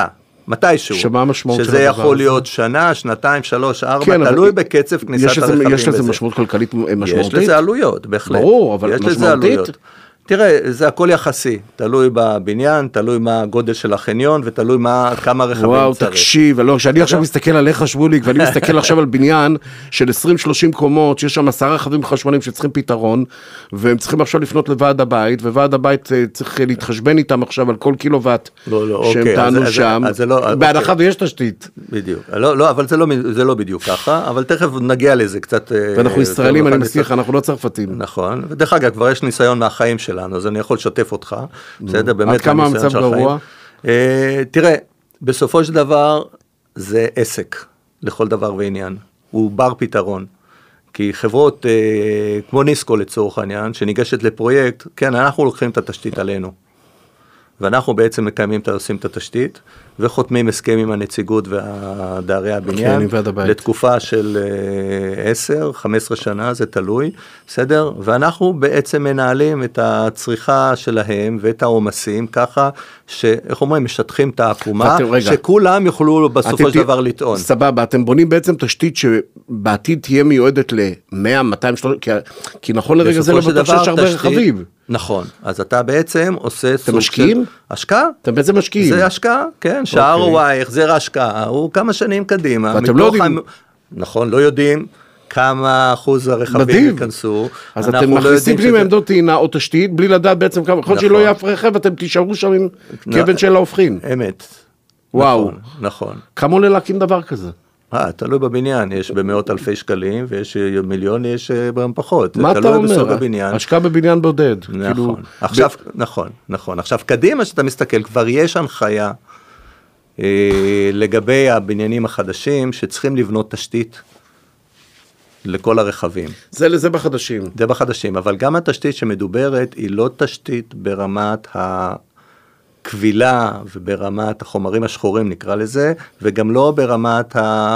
מתישהו. שמה המשמעות של שזה הדבר יכול הזה? להיות שנה, שנתיים, 3, 4, כן, אבל תלוי בקצב כניסת הרכבים בזה. יש לזה משמעות כלכלית משמעותית? יש לזה עלויות, בהחלט. ברור, אבל יש לזה משמעותית? עלויות. תראה, זה הכל יחסי, תלוי בבניין, תלוי מה הגודל של החניון, ותלוי כמה רכבים וואו, צריך. תקשיב, לא, שאני עכשיו מסתכל עליך שבוליק, ואני מסתכל עכשיו על בניין של 20-30 קומות, שיש שם 10 רכבים חשמליים שצריכים פתרון, והם צריכים עכשיו לפנות לוועד הבית, וועד הבית צריך להתחשבן איתם עכשיו על כל קילוואט שהם טענו שם, בהנחה ויש תשתית. בדיוק, לא, אבל זה לא בדיוק ככה, אבל תכף נגיע לזה קצת. ואנחנו ישראלים, אני מזכיר, אנחנו לא צרפתים. נכון, ודרך אגב, כבר יש ניסיון מהחיים שלנו, אז אני יכול לשתף אותך, בסדר, באמת. עד כמה המצב גרוע? תראה, בסופו של דבר, זה עסק, לכל דבר ועניין, הוא בר פתרון, כי חברות כמו ניסקו לצורך העניין, שניגשת לפרויקט, כן, אנחנו לוקחים את התשתית עלינו, ואנחנו בעצם מקיימים, עושים את התשתית, וחותמים הסכם עם הנציגות והדיירי הבניין, לתקופה של 10-15 שנה, זה תלוי, בסדר? ואנחנו בעצם מנהלים את הצריכה שלהם, ואת העומסים, ככה, איך אומרים, משטחים את העקומה, שכולם יוכלו בסופו של דבר לטעון. סבבה, אתם בונים בעצם תשתית שבעתיד תהיה מיועדת ל-100, 200, כי נכון לרגע זה לא בטוח שיש הרבה רכבים. נכון, אז אתה בעצם עושה סוג של השקעה. אתם בעצם משקיעים. זה השקעה, כן, שה-ROI, החזר ההשקעה, הוא כמה שנים קדימה. ואתם לא יודעים. נכון, לא יודעים כמה אחוז הרכבים ייכנסו. אז אתם מכניסים פנים מעמדות טעינה או תשתית, בלי לדעת בעצם כמה, יכול שלא יהיה אף רכב, אתם תישארו שם עם כבן של ההופכין. אמת. וואו. נכון. כמה עולה להקים דבר כזה? תלוי בבניין, יש במאות אלפי שקלים, ויש מיליון, יש גם פחות. מה אתה אומר? השקעה בבניין בודד. נכון. עכשיו, קדימה שאתה מסתכל, כבר יש הנחיה לגבי הבניינים החדשים, שצריכים לבנות תשתית לכל הרכבים. זה בחדשים. זה בחדשים, אבל גם התשתית שמדוברת, היא לא תשתית ברמת כבילה וברמת החומרים השחורים נקרא לזה, וגם לא ברמת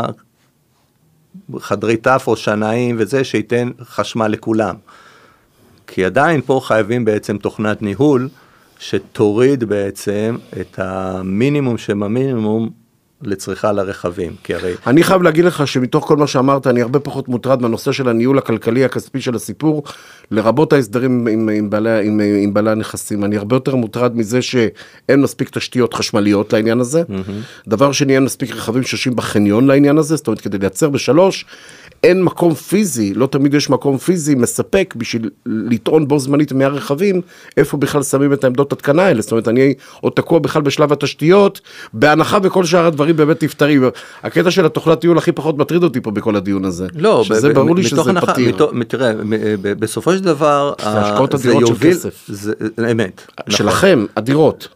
חדרי טף או שנאים וזה שייתן חשמל לכולם. כי עדיין פה חייבים בעצם תוכנת ניהול, שתוריד בעצם את המינימום שבמינימום לצריכה לרכבים. אני חייב להגיד לך שמתוך כל מה שאמרת, אני הרבה פחות מוטרד מהנושא של הניהול הכלכלי הכספי של הסיפור, לרבות ההסדרים עם בעלי הנכסים. אני הרבה יותר מוטרד מזה שאין מספיק תשתיות חשמליות לעניין הזה. דבר שני, אין מספיק רכבים שיושבים בחניון לעניין הזה, זאת אומרת, כדי לייצר בשלוש, אין מקום פיזי, לא תמיד יש מקום פיזי מספק בשביל לטעון בו זמנית מהרכבים, איפה בכלל שמים את העמדות התקנה האלה, זאת אומרת, אני עוד תקוע בכלל בשלב התשתיות, בהנחה וכל שאר הדברים באמת תפתרי, הקטע של התוכנת טיול הכי פחות מטריד אותי פה בכל הדיון הזה, לא, שזה ברור לי שזה פתיר. תראה, בסופו של דבר, השקעות הדירות של כסף. אמת. שלכם, הדירות.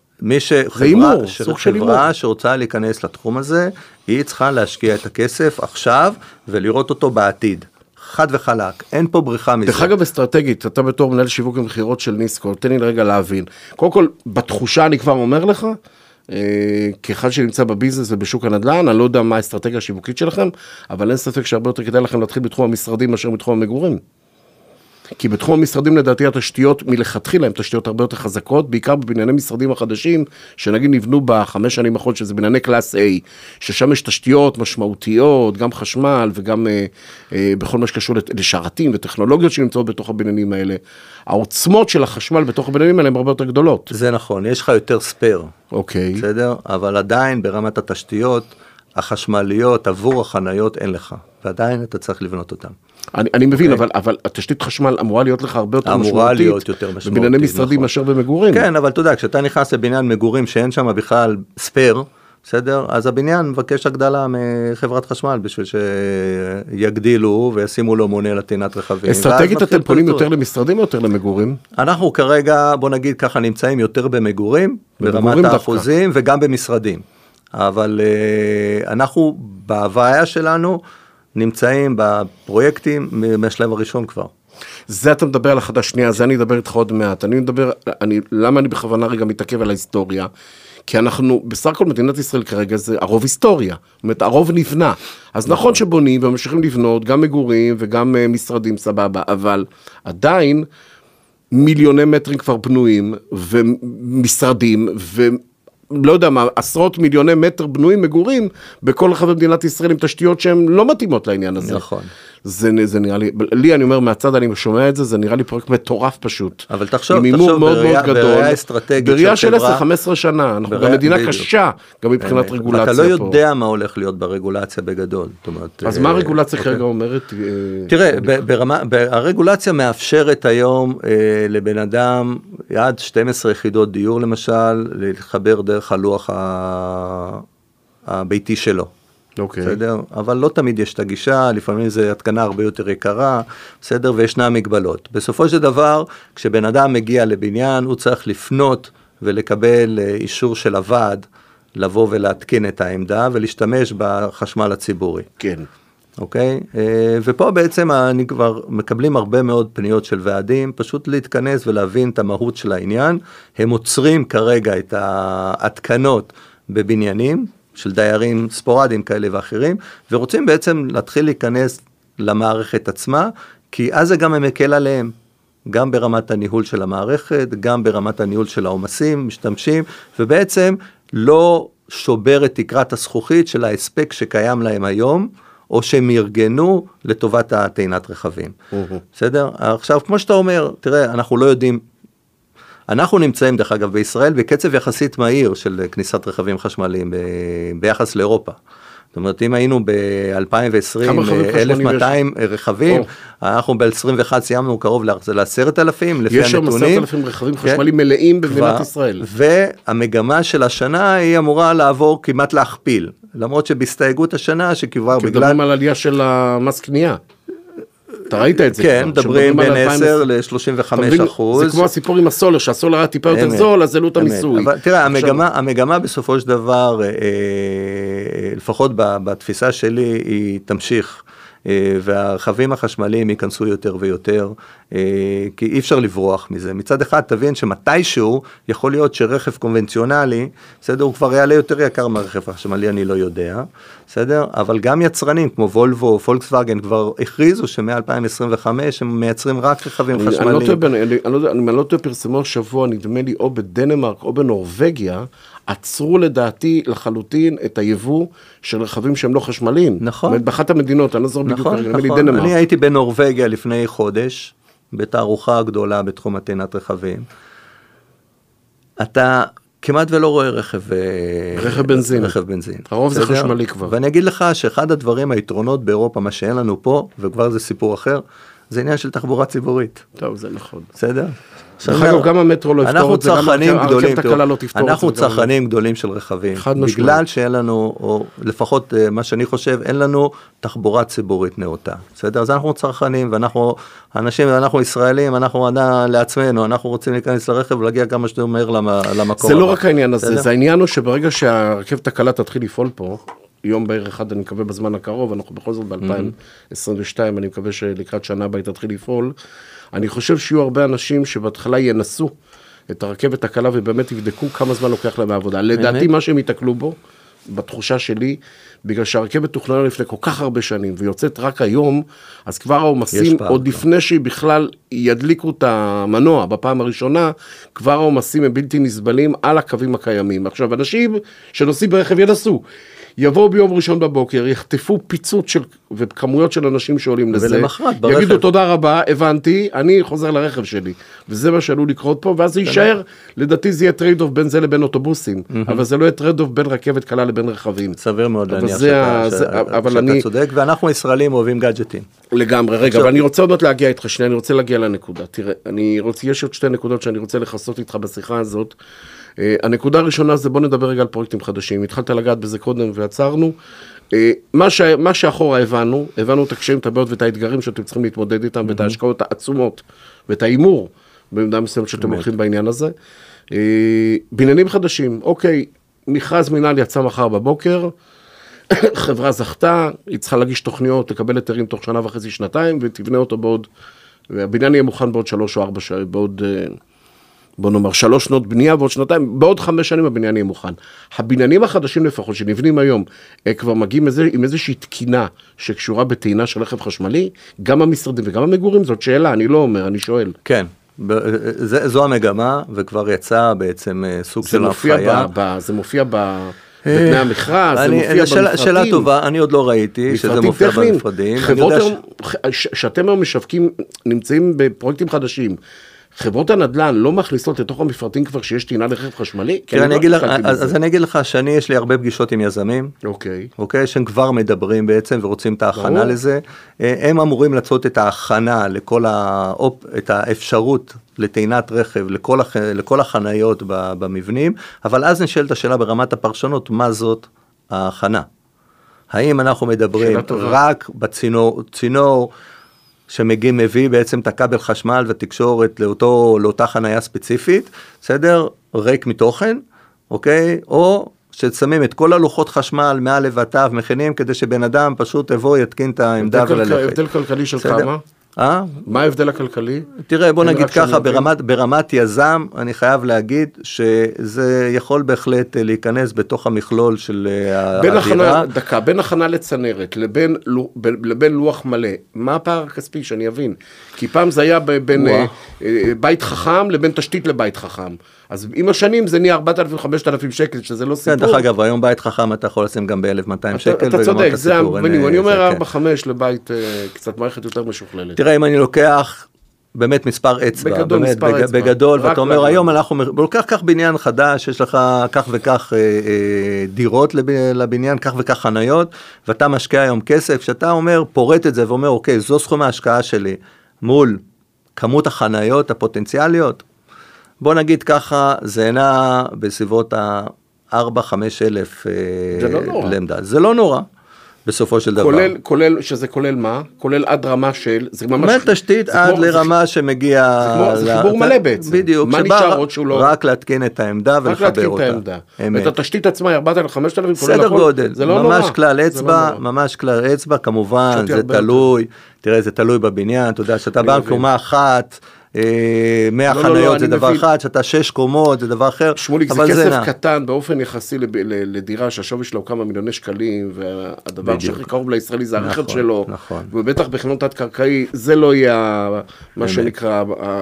חברה שרוצה להיכנס לתחום הזה, היא צריכה להשקיע את הכסף עכשיו, ולראות אותו בעתיד. חד וחלק, אין פה בריחה מזה. דרך אגב אסטרטגית, אתה בתור מנהל שיווק ומחירות של ניסקו, תן לי רגע להבין. קודם כל, בתחושה אני כבר אומר לך, כאחד שנמצא בביזנס ובשוק הנדל"ן, אני לא יודע מה האסטרטגיה השיווקית שלכם, אבל אין ספק שהרבה יותר כדאי לכם להתחיל בתחום המשרדים מאשר בתחום המגורים. כי בתחום המשרדים לדעתי התשתיות מלכתחילה הן תשתיות הרבה יותר חזקות, בעיקר בבנייני משרדים החדשים, שנגיד נבנו ב5 שנים האחרונות, שזה בנייני קלאס A, ששם יש תשתיות משמעותיות, גם חשמל וגם בכל מה שקשור לשרתים וטכנולוגיות שנמצאות בתוך הבניינים האלה. העוצמות של החשמל בתוך הבניינים האלה הן הרבה יותר גדולות. זה נכון, יש לך יותר ספר. אוקיי. בסדר? אבל עדיין ברמת התשתיות, החשמליות עבור החניות אין לך, ועדיין אתה צריך לבנות אותם. אני מבין, אבל התשתית חשמל אמורה להיות לך הרבה יותר משמעותית, בבנייני משרדים מאשר במגורים. כן, אבל אתה יודע, כשאתה נכנס לבניין מגורים שאין שם בכלל ספר, בסדר? אז הבניין מבקש הגדלה מחברת חשמל, בשביל שיגדילו וישימו לו מונה לטעינת רכבים. אסטרטגית אתם פונים יותר למשרדים או יותר למגורים? אנחנו כרגע, בוא נגיד ככה, נמצאים יותר במגורים, ברמת האחוזים, וגם במשרדים. אבל אנחנו, בהוויה שלנו, נמצאים בפרויקטים מהשלב הראשון כבר. זה אתה מדבר על החדש שנייה, זה אני אדבר איתך עוד מעט. למה אני בכוונה רגע מתעכב על ההיסטוריה? כי אנחנו, בסך הכל מדינת ישראל כרגע, זה הרוב היסטוריה. זאת אומרת, הרוב נבנה. אז נכון שבונים וממשיכים לבנות, גם מגורים וגם משרדים, סבבה, אבל עדיין מיליוני מטרים כבר פנויים, ומשרדים, לא יודע מה, עשרות מיליוני מטר בנויים מגורים, בכל רחבי מדינת ישראל עם תשתיות שהן לא מתאימות לעניין הזה. נכון. זה נראה לי, אני אומר מהצד, אני שומע את זה, זה נראה לי פרויקט מטורף פשוט. אבל תחשוב בראייה אסטרטגית בראייה של 10-15 שנה, אנחנו גם מדינה קשה, גם מבחינת רגולציה פה. אתה לא יודע מה הולך להיות ברגולציה בגדול. אז מה הרגולציה כרגע אומרת? תראה, הרגולציה מאפשרת היום לבן אדם, עד 12 יחידות דיור למשל, להתחבר דרך הלוח הביתי שלו. בסדר? אבל לא תמיד יש את הגישה, לפעמים זה התקנה הרבה יותר יקרה, בסדר? וישנה מגבלות. בסופו של דבר, כשבן אדם מגיע לבניין, הוא צריך לפנות ולקבל אישור של הוועד, לבוא ולהתקין את העמדה, ולהשתמש בחשמל הציבורי. כן. אוקיי? ופה בעצם אני כבר מקבלים הרבה מאוד פניות של ועדים, פשוט להתכנס ולהבין את המהות של העניין. הם עוצרים כרגע את ההתקנות בבניינים, של דיירים ספורדיים כאלה ואחרים, ורוצים בעצם להתחיל להיכנס למערכת עצמה, כי אז זה גם מקל עליהם, גם ברמת הניהול של המערכת, גם ברמת הניהול של העומסים, משתמשים, ובעצם לא שובר את תקרת הזכוכית של ההספק שקיים להם היום, או שהם ירגנו לטובת הטעינת רכבים. בסדר? עכשיו, כמו שאתה אומר, תראה, אנחנו לא יודעים, אנחנו נמצאים דרך אגב בישראל בקצב יחסית מהיר של כניסת רכבים חשמליים ביחס לאירופה. זאת אומרת, אם היינו ב-2020 1,200 רכבים, אנחנו ב-21 סיימנו קרוב ל-10,000 לפי הנתונים. יש שם 10,000 רכבים חשמליים מלאים במדינת ישראל. והמגמה של השנה היא אמורה לעבור כמעט להכפיל, למרות שבהסתייגות השנה שכבר בגלל... מדברים על עלייה של המס קנייה. אתה ראית את זה? כן, מדברים בין 10 ל-35%. זה כמו הסיפור עם הסולר, שהסולר היה טיפה יותר זול, אז עלו את המיסוי. תראה, המגמה בסופו של דבר, לפחות בתפיסה שלי, היא תמשיך, והרכבים החשמליים ייכנסו יותר ויותר, כי אי אפשר לברוח מזה. מצד אחד, תבין שמתישהו יכול להיות שרכב קונבנציונלי, בסדר, הוא כבר יעלה יותר יקר מהרכב החשמלי, אני לא יודע, בסדר? אבל גם יצרנים כמו וולבו, פולקסווגן, כבר הכריזו שמ-2025 הם מייצרים רק רכבים חשמליים. אני לא טועה, פרסמו שבוע, נדמה לי, או בדנמרק או בנורווגיה, עצרו לדעתי לחלוטין את היבוא של רכבים שהם לא חשמליים. נכון. באחת המדינות, אני לא זוכר בדיוק, נכון. אני הייתי בנורווגיה לפני חודש, בתערוכה הגדולה בתחום הטעינת רכבים. אתה כמעט ולא רואה רכב בנזין. הרוב זה חשמלי כבר. ואני אגיד לך שאחד הדברים, היתרונות באירופה, מה שאין לנו פה, וכבר זה סיפור אחר, זה עניין של תחבורה ציבורית. טוב, זה נכון. בסדר? דרך אגב, גם המטרו לא יפתור את זה, גם הרכבת הקלה לא תפתור את זה. אנחנו צרכנים גדולים של רכבים, בגלל שאין לנו, או לפחות מה שאני חושב, אין לנו תחבורה ציבורית נאותה. בסדר? אז אנחנו צרכנים, ואנחנו אנשים, ואנחנו ישראלים, אנחנו עדיין לעצמנו, אנחנו רוצים להיכנס לרכב ולהגיע כמה שיותר מהר למקום. זה לא רק העניין הזה, זה העניין הוא שברגע שהרכבת הקלה תתחיל לפעול פה, יום בעיר אחד, אני מקווה בזמן הקרוב, אנחנו בכל זאת ב-2022, אני מקווה שלקראת שנה הבאה תתחיל לפעול, אני חושב שיהיו הרבה אנשים שבהתחלה ינסו את הרכבת הקלה ובאמת יבדקו כמה זמן לוקח להם העבודה. לדעתי מה שהם יתקלו בו, בתחושה שלי, בגלל שהרכבת תוכננה לפני כל כך הרבה שנים, ויוצאת רק היום, אז כבר העומסים, עוד לפני שהיא בכלל ידליקו את המנוע בפעם הראשונה, כבר העומסים הם בלתי נסבלים על הקווים הקיימים. עכשיו, אנשים שנוסעים ברכב ינסו, יבואו ביום ראשון בבוקר, יחטפו פיצוץ וכמויות של אנשים שעולים לזה, יגידו תודה רבה, הבנתי, אני חוזר לרכב שלי, וזה מה שעלול לקרות פה, ואז זה יישאר, לדעתי זה יהיה טרייד אוף בין זה לבין אוטובוסים, אבל זה לא יהיה טרייד אוף בין רכבת קלה לבין רכבים. סביר מאוד להניח שאתה צודק, ואנחנו ישראלים אוהבים גאדג'טים. לגמרי, רגע, אבל אני רוצה עוד להגיע איתך, אני רוצה להגיע לנקודה, תראה, יש עוד שתי נקודות שאני רוצה לחסות איתך בשיחה הזאת. הנקודה הראשונה זה בוא נדבר רגע על פרויקטים חדשים, התחלת לגעת בזה קודם ועצרנו, מה שאחורה הבנו את הקשיים, את הבעיות ואת האתגרים שאתם צריכים להתמודד איתם, ואת ההשקעות העצומות, ואת האימור, במידה מסוימת שאתם הולכים בעניין הזה, בניינים חדשים, אוקיי, מכרז מינהל יצא מחר בבוקר, חברה זכתה, היא צריכה להגיש תוכניות, לקבל היתרים תוך שנה וחצי, שנתיים, ותבנה אותו בעוד, והבניין יהיה מוכן בעוד 3 או 4 שנים, בעוד... בוא נאמר, 3 שנות בנייה ועוד שנתיים, בעוד 5 שנים הבניין יהיה מוכן. הבניינים החדשים לפחות, שנבנים היום, כבר מגיעים עם איזושהי תקינה שקשורה בטעינה של רכב חשמלי, גם המשרדים וגם המגורים, זאת שאלה, אני לא אומר, אני שואל. כן, זו המגמה, וכבר יצא בעצם סוג של הפריה. זה מופיע בתנאי המכרז, זה מופיע במפרטים. שאלה טובה, אני עוד לא ראיתי שזה מופיע במפרטים. חברות שאתם היום משווקים, נמצאים בפרויקטים חדשים, חברות הנדל"ן לא מכניסות לתוך המפרטים כבר שיש טעינה לרכב חשמלי? אז אני אגיד לך שאני, יש לי הרבה פגישות עם יזמים, אוקיי, שהם כבר מדברים בעצם ורוצים את ההכנה לזה, הם אמורים לעשות את ההכנה את האפשרות לטעינת רכב, לכל החניות במבנים, אבל אז נשאלת השאלה ברמת הפרשנות, מה זאת ההכנה? האם אנחנו מדברים רק בצינור, מביא בעצם את הכבל חשמל ותקשורת לאותה חנייה ספציפית, בסדר? ריק מתוכן, אוקיי? או ששמים את כל הלוחות חשמל מעל לבתיו, מכינים כדי שבן אדם פשוט יבוא, יתקין את העמדה וללכת. הבדל כלכלי של כמה? מה ההבדל הכלכלי? תראה, בוא נגיד ככה, ברמת יזם, אני חייב להגיד שזה יכול בהחלט להיכנס בתוך המכלול של הדירה. בין הכנה לצנרת לבין לוח מלא, מה הפער הכספי שאני אבין? כי פעם זה היה בין בית חכם לבין תשתית לבית חכם. אז עם השנים זה נהיה 4,000-5,000 שקל, שזה לא סיפור. דרך אגב, היום בית חכם אתה יכול לשים גם ב-1,200 שקל. אתה צודק, אני אומר 4-5 לבית קצת מערכת יותר משוכללת. תראה, אם אני לוקח באמת מספר אצבע, בגדול, ואתה אומר, היום אנחנו לוקח כך בניין חדש, יש לך כך וכך דירות לבניין, כך וכך חניות, ואתה משקיע היום כסף, שאתה אומר, פורט את זה ואומר, אוקיי, זו סכום ההשקעה שלי, מול כמות החניות הפוטנציאליות, בוא נגיד ככה, זה נע בסביבות ה-4-5 אלף למדה. זה לא נורא, בסופו של דבר. שזה כולל מה? כולל עד רמה של... תשתית עד לרמה שמגיע... זה חיבור מלא בעצם. בדיוק. מה נשאר עוד שהוא לא... רק להתקין את העמדה ולחבר אותה. ואת התשתית עצמה, 4,000-5,000, סדר גודל. ממש כלל אצבע, ממש כלל אצבע, כמובן, זה תלוי. תראה, זה תלוי בבניין, אתה יודע, שאתה בא קומה אחת, 100 חניות זה דבר אחד, שאתה 6 קומות זה דבר אחר. שמוליק, זה כסף קטן באופן יחסי לדירה שהשווי שלו כמה מיליוני שקלים, והדבר שהכי קרוב לישראלי זה הרכב שלו, ובטח בחנות תת-קרקעי, זה לא יהיה מה שנקרא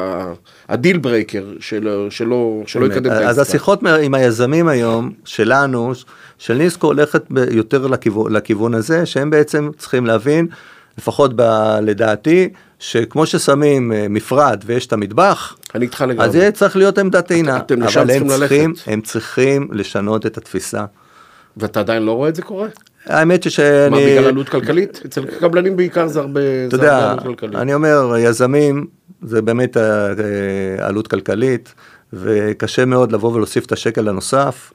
הדיל ברייקר שלא יקדם את העסקה. אז השיחות עם היזמים היום שלנו, של ניסקו, הולכת יותר לכיוון הזה, שהם בעצם צריכים להבין, לפחות לדעתי, שכמו ששמים מפרד ויש את המטבח, אז זה צריך להיות עמדת טעינה, אבל הם צריכים לשנות את התפיסה. ואתה עדיין לא רואה את זה קורה? האמת שאני... מה, בגלל עלות כלכלית? אצל קבלנים בעיקר זה הרבה עלות כלכלית. אני אומר, יזמים זה באמת עלות כלכלית, וקשה מאוד לבוא ולהוסיף את השקל הנוסף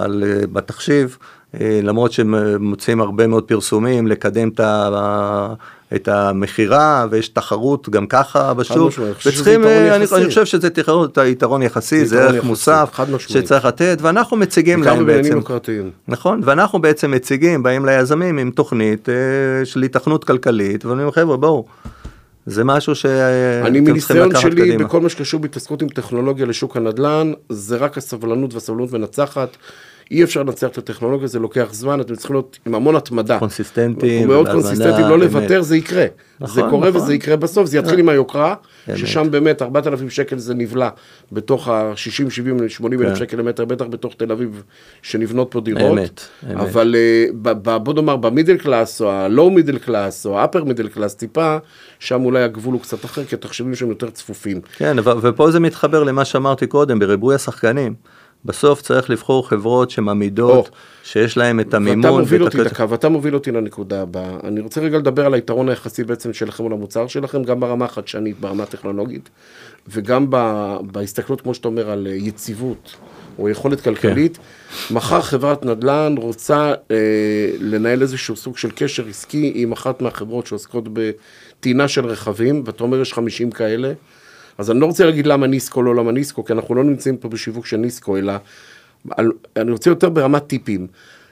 בתחשיב, למרות שמוצאים הרבה מאוד פרסומים, לקדם את המחירה, ויש תחרות גם ככה בשוק, אני חושב שזה יתרון יחסי, זה ערך מוסף שצריך לתת, ואנחנו מציגים להם בעצם, נכון, ואנחנו בעצם מציגים, באים ליזמים עם תוכנית של התכנות כלכלית, ואני אומר, חבר'ה, בואו, זה משהו אני מניסיון שלי, בכל מה שקשור בהתעסקות עם טכנולוגיה לשוק הנדל"ן, זה רק הסבלנות והסבלנות מנצחת, אי אפשר לנצח את הטכנולוגיה, זה לוקח זמן, אתם צריכים להיות עם המון התמדה. קונסיסטנטים. מאוד קונסיסטנטים, לא לוותר, זה יקרה. זה קורה וזה יקרה בסוף, זה יתחיל עם היוקרה, ששם באמת 4,000 שקל זה נבלע, בתוך ה-60, 70, 80 אלף שקל למטר, בטח בתוך תל אביב, שנבנות פה דירות. אבל בוא נאמר, במידל קלאס, או הלואו מידל קלאס, או האפר מידל קלאס, טיפה, שם אולי הגבול הוא קצת אחר, כי התחשבים שהם יותר צפופים. כן, ופה זה מתחבר למה שאמרתי קודם, בריבוי השחקנים. בסוף צריך לבחור חברות שמעמידות, שיש להם את המימון. ואתה מוביל אותי לנקודה הבאה. אני רוצה רגע לדבר על היתרון היחסי בעצם שלכם מול המוצר שלכם, גם ברמה החדשנית, ברמה הטכנולוגית, וגם בהסתכלות, כמו שאתה אומר, על יציבות, או יכולת כלכלית. מחר חברת נדל"ן רוצה לנהל איזשהו סוג של קשר עסקי עם אחת מהחברות שעוסקות בטעינה של רכבים, ואתה אומר יש 50 כאלה, אז אני לא רוצה להגיד למה ניסקו, לא למה ניסקו, כי אנחנו לא נמצאים פה בשיווק של ניסקו, אלא אני רוצה יותר ברמת טיפים.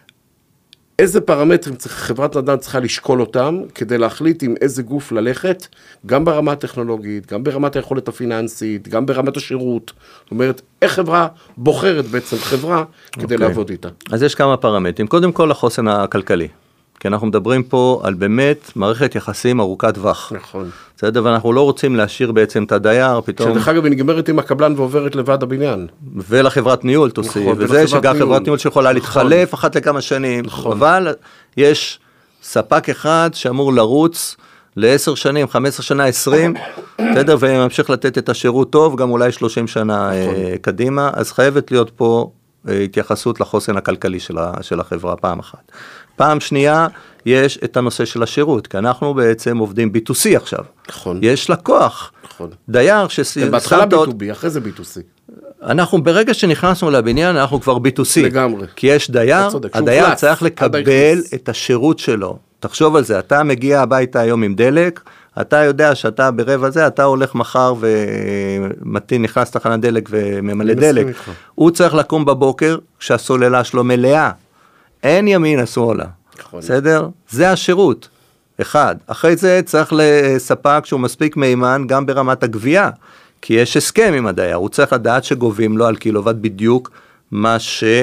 איזה פרמטרים חברת נדל"ן צריכה לשקול אותם, כדי להחליט עם איזה גוף ללכת, גם ברמה הטכנולוגית, גם ברמת היכולת הפיננסית, גם ברמת השירות. זאת אומרת, איך חברה בוחרת בעצם חברה, כדי לעבוד איתה. אז יש כמה פרמטרים. קודם כל, החוסן הכלכלי. כי אנחנו מדברים פה על באמת מערכת יחסים ארוכת טווח. נכון. בסדר, ואנחנו לא רוצים להשאיר בעצם את הדייר, פתאום... שדרך אגב היא נגמרת עם הקבלן ועוברת לוועד הבניין. ולחברת ניהול תוסיף, וזה שגם חברת ניהול שיכולה להתחלף אחת לכמה שנים, אבל יש ספק אחד שאמור לרוץ ל10 שנים, 15 שנה, 20, בסדר, וממשיך לתת את השירות טוב, גם אולי 30 שנה קדימה, אז חייבת להיות פה התייחסות לחוסן הכלכלי של החברה פעם אחת. פעם שנייה, יש את הנושא של השירות, כי אנחנו בעצם עובדים B2C עכשיו. נכון. יש לקוח, נכון. דייר בהתחלה B2B, אחרי זה B2C. אנחנו ברגע שנכנסנו לבניין, אנחנו כבר B2C. לגמרי. כי יש דייר, הדייר צריך לקבל את השירות שלו. תחשוב על זה, אתה מגיע הביתה היום עם דלק, אתה יודע שאתה ברבע זה, אתה הולך מחר ומתין, נכנס תחנת דלק וממלא דלק. הוא צריך לקום בבוקר כשהסוללה שלו מלאה. אין ימין השמאלה. בסדר? זה השירות. אחד. אחרי זה צריך לספק שהוא מספיק מימן גם ברמת הגבייה. כי יש הסכם עם הדייר. הוא צריך לדעת שגובים לו על קילוואט בדיוק מה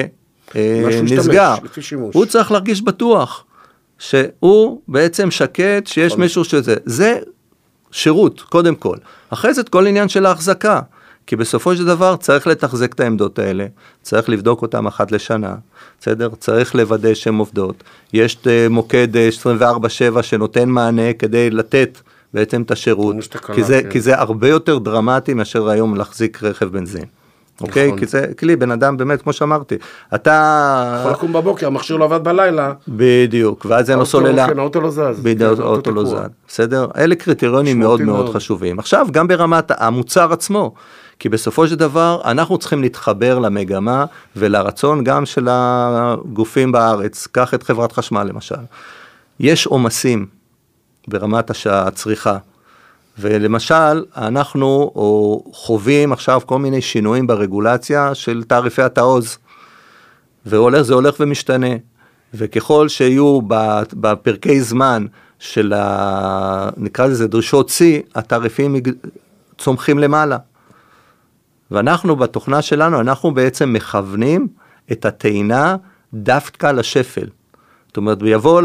שנסגר. הוא צריך להרגיש בטוח. שהוא בעצם שקט, שיש מישהו שזה, זה שירות, קודם כל. אחרי זה את כל עניין של ההחזקה, כי בסופו של דבר צריך לתחזק את העמדות האלה, צריך לבדוק אותם אחת לשנה, בסדר? צריך לוודא שהן עובדות. יש מוקד 24/7 שנותן מענה כדי לתת בעצם את השירות, כי זה הרבה יותר דרמטי מאשר היום להחזיק רכב בנזין. אוקיי? כי זה כלי, בן אדם באמת, כמו שאמרתי, אתה... יכול לקום בבוקר, המכשיר לא עבד בלילה. בדיוק, ואז אין לו סוללה. כן, האוטו לא זז. בדיוק, האוטו לא זז. בסדר? אלה קריטריונים מאוד מאוד חשובים. עכשיו, גם ברמת המוצר עצמו, כי בסופו של דבר, אנחנו צריכים להתחבר למגמה, ולרצון גם של הגופים בארץ, קח את חברת חשמל למשל. יש עומסים ברמת הצריכה. ולמשל, אנחנו חווים עכשיו כל מיני שינויים ברגולציה של תעריפי התעוז, וזה הולך ומשתנה, וככל שיהיו בפרקי זמן של, נקרא לזה דרישות C, התעריפים צומחים למעלה. ואנחנו בתוכנה שלנו, אנחנו בעצם מכוונים את הטעינה דווקא לשפל. זאת אומרת, יבוא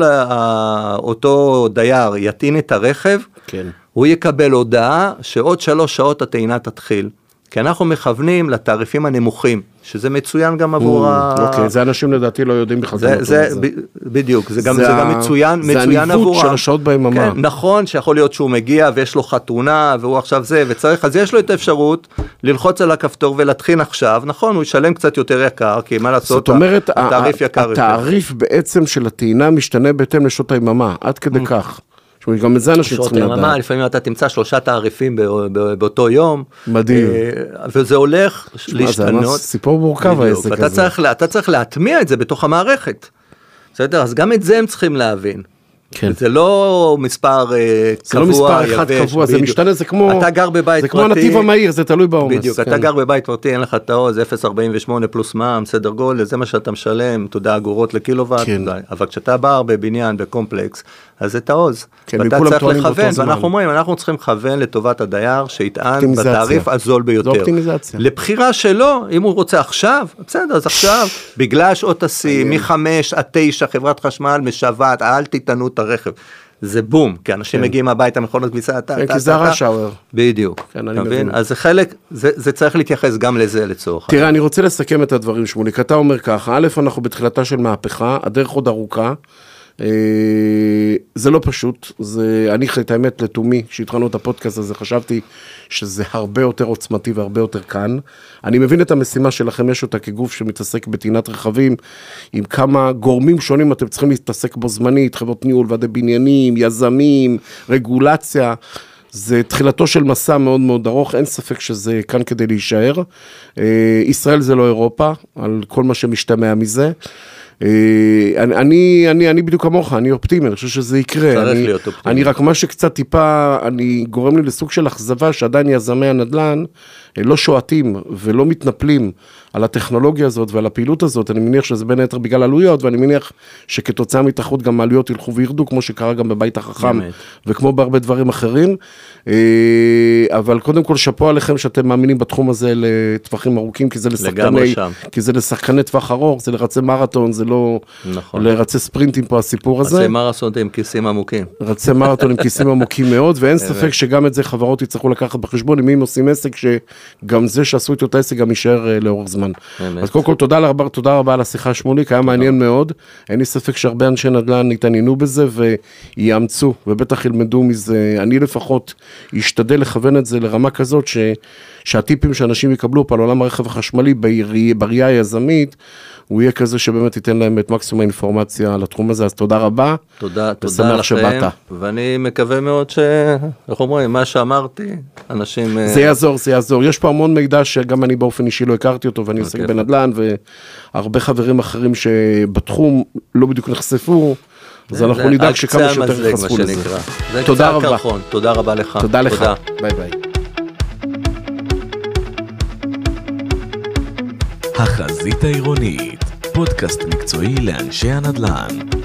אותו דייר, יטעין את הרכב, כן. הוא יקבל הודעה שעוד 3 שעות הטעינה תתחיל. כי אנחנו מכוונים לתעריפים הנמוכים, שזה מצוין גם עבור אוקיי, זה אנשים לדעתי לא יודעים בכלל. בדיוק, זה גם מצוין עבורם. זה הניווט של השעות ביממה. נכון, שיכול להיות שהוא מגיע ויש לו חתונה, והוא עכשיו זה, וצריך, אז יש לו את האפשרות ללחוץ על הכפתור ולהתחיל עכשיו, נכון, הוא ישלם קצת יותר יקר, כי מה לעשות, זאת אומרת, התעריף יקר יותר. התעריף בעצם של הטעינה משתנה בהתאם לשעות היממה, עד כדי כך. גם את זה אנשים צריכים לדעת. לפעמים אתה תמצא 3 תעריפים באותו יום. מדהים. וזה הולך להשתנות. זה סיפור מורכב העסק הזה. אתה צריך להטמיע את זה בתוך המערכת. בסדר? אז גם את זה הם צריכים להבין. כן. זה לא מספר קבוע, זה לא מספר אחד קבוע, זה משתנה, זה כמו... אתה גר בבית פרטי. זה כמו נתיב המהיר, זה תלוי בעומס. בדיוק, אתה גר בבית פרטי, אין לך תעוז, 0.48 פלוס מע"מ, סדר גודל, זה מה שאתה משלם, תודה, אגורות לקילוואט, אבל כשאתה בא בבניין, בקומפלקס, אז זה תעוז. ואתה צריך לכוון, ואנחנו אומרים, אנחנו צריכים לכוון לטובת הדייר, שיטען בתעריף הזול ביותר. זו אופטימיזציה. לבחירה שלו, אם הוא רוצה עכשיו, בסדר, אז עכשיו, בגלל שעות השיא, מ-5 עד 9, חברת חשמל משוועת, אל תיתנו את הרכב. זה בום, כי אנשים מגיעים הביתה מכונות כביסה, כי זה הרשאוור. בדיוק. אז זה חלק, זה צריך להתייחס גם לזה לצורך. תראה, אני רוצה לסכם את הדברים, שמוליק, אתה אומר ככה, א', אנחנו בתחילתה של מהפכה, הדרך עוד ארוכה, זה לא פשוט, אני את האמת לתומי, כשהתחלנו את הפודקאסט הזה, חשבתי שזה הרבה יותר עוצמתי והרבה יותר כאן. אני מבין את המשימה שלכם, יש אותה כגוף שמתעסק בטעינת רכבים, עם כמה גורמים שונים אתם צריכים להתעסק בו זמנית, חברות ניהול, ועדי בניינים, יזמים, רגולציה, זה תחילתו של מסע מאוד מאוד ארוך, אין ספק שזה כאן כדי להישאר. ישראל זה לא אירופה, על כל מה שמשתמע מזה. אני בדיוק כמוך, אני אופטימי, אני חושב שזה יקרה. אני רק מה שקצת טיפה, אני גורם לי לסוג של אכזבה שעדיין יזמי הנדל"ן לא שועטים ולא מתנפלים על הטכנולוגיה הזאת ועל הפעילות הזאת, אני מניח שזה בין היתר בגלל עלויות, ואני מניח שכתוצאה מתחרות גם העלויות ילכו וירדו, כמו שקרה גם בבית החכם, וכמו בהרבה דברים אחרים. אבל קודם כל שפו עליכם שאתם מאמינים בתחום הזה לטווחים ארוכים, כי זה לשחקני טווח ארוך, זה לרצי מרתון, זה לא לרצי ספרינטים פה הסיפור הזה. רצי מרתון עם כיסים עמוקים. רצי מרתון עם כיסים עמוקים מאוד, ואין ספק שגם את זה חברות יצטרכו לקחת בחשבון, אם הם עושים עסק, שגם זה שעשו את אותו עסק גם יישאר לאורך זמן. אז קודם כל תודה רבה על השיחה שמוליק, היה מעניין מאוד, אין לי ספק שהרבה אנשי נדל"ן התעניינו בזה ויאמצו, ובטח ילמדו מזה, אני לפחות אשתדל לכוון את זה לרמה כזאת, שהטיפים שאנשים יקבלו פה על עולם הרכב החשמלי, בראייה היזמית, הוא יהיה כזה שבאמת ייתן להם את מקסימום האינפורמציה על התחום הזה, אז תודה רבה. תודה לכם, ואני מקווה מאוד איך אומרים, מה שאמרתי, אנשים... זה יעזור, יש פה המון מידע שגם אני באופן אישי לא הכרתי אותו, ואני עוסק בנדל"ן, והרבה חברים אחרים שבתחום לא בדיוק נחשפו, אז אנחנו נדאג שכמה שיותר יחשפו לזה. תודה רבה. תודה רבה לך. תודה לך, ביי ביי. החזית העירונית, פודקאסט מקצועי לאנשי הנדל"ן.